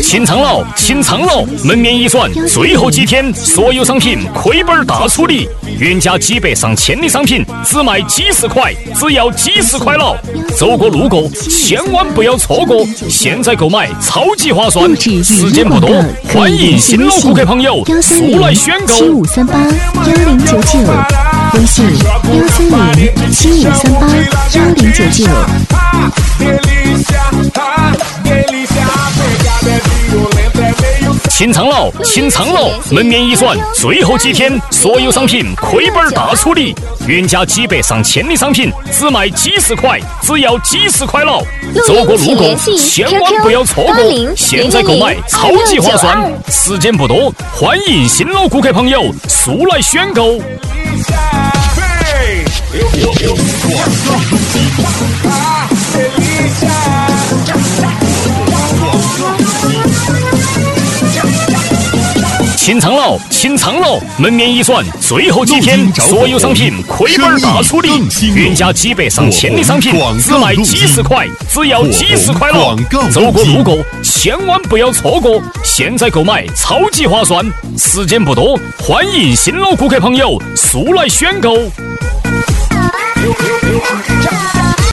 清仓了，清仓了！门面一转，最后几天所有商品亏本大处理，原价几百上千的商品只卖几十块，只要几十块了。走过路过千万不要错过，现在购买超级划算，时间不多，欢迎新老顾客朋友速来选购。 75381099，微信13075381099。 清仓了，清仓了！门面一转，最后几天所有商品亏本大处理，原价几百上千的商品只卖几十块，只要几十块了。走过路过千万不要错过，现在购买超级划算，时间不多，欢迎新老顾客朋友速来选购。清仓了，清仓了！门面一转，最后几天所有商品亏本大处理，原价几百上千的商品只卖几十块，只要几十块了。走过路过千万不要错过，现在购买超级划算，时间不多，欢迎新老顾客朋友速来选购。